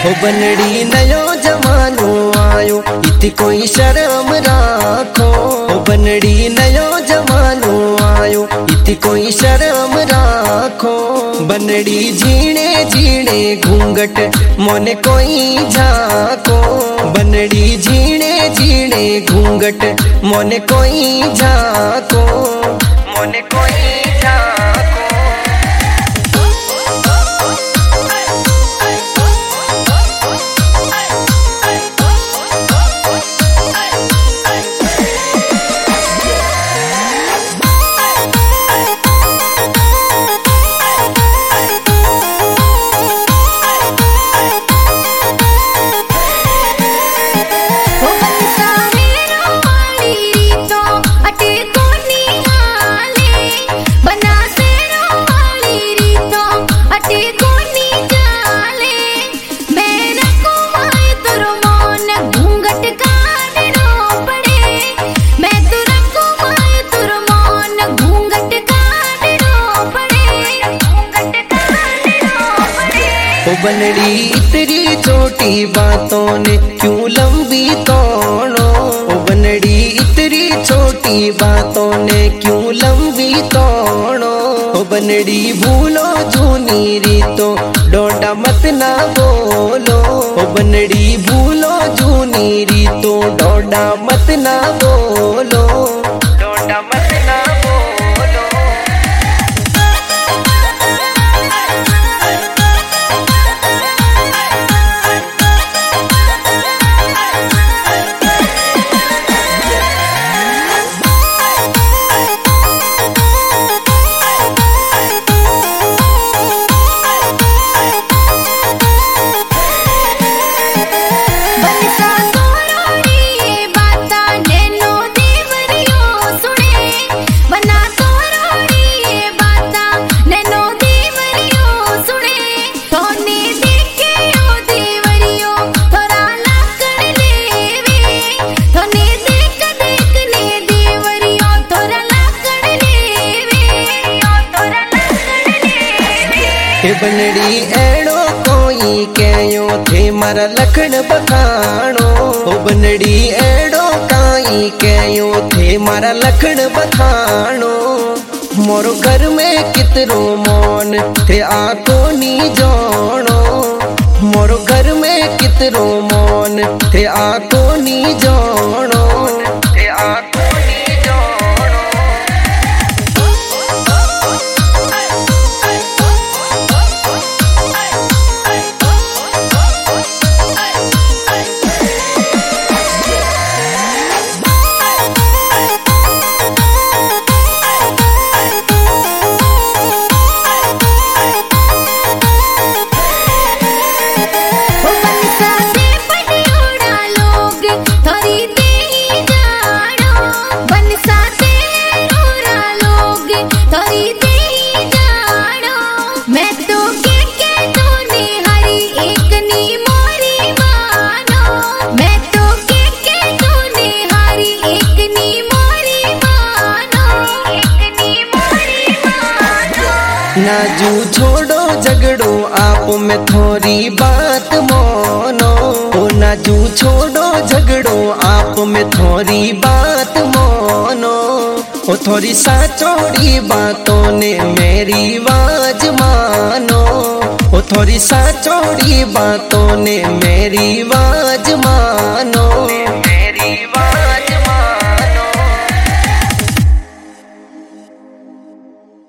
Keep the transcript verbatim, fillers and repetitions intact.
ओ बनड़ी नयो जमानो आयो, इति कोई शर्म राखो। ओ बनड़ी नयो जमानो आयो, इति कोई शर्म राखो। बनड़ी झीणे झीणे घूंघट मोने कोई झाको। बनड़ी झीणे झीणे घूंघट मोने कोई झाको, मोने कोई झाको। बनड़ी इतनी छोटी बातों ने क्यों लंबी तोड़ो। ओ बनड़ी इतनी छोटी बातों ने क्यों लंबी तोड़ो। ओ बनड़ी भूलो जूनी रीतो डोडा मत ना बोलो। ओ बनड़ी भूलो जूनी रीतो डोडा मत ना बोलो, डोडा मत ना बोलो। बनड़ी एड़ो कोई कयो थे मारा लखन बखानो। ओ बनड़ी एड़ो काई कयो थे मारा लखन बखानो। मोरो घर में कितरो मौन थे आको नी जानो। मोरो घर में कितरो मौन थे आको नी जानो, थे आको नी जानो। नाजू छोड़ो झगड़ो आप में थोड़ी बात मानो। ओ नाजू छोड़ो झगड़ो आप में थोड़ी बात मानो। ओ थोड़ी साचोड़ी बातों ने मेरी आवाज मानो। ओ थोड़ी साचोड़ी बातों ने मेरी आवाज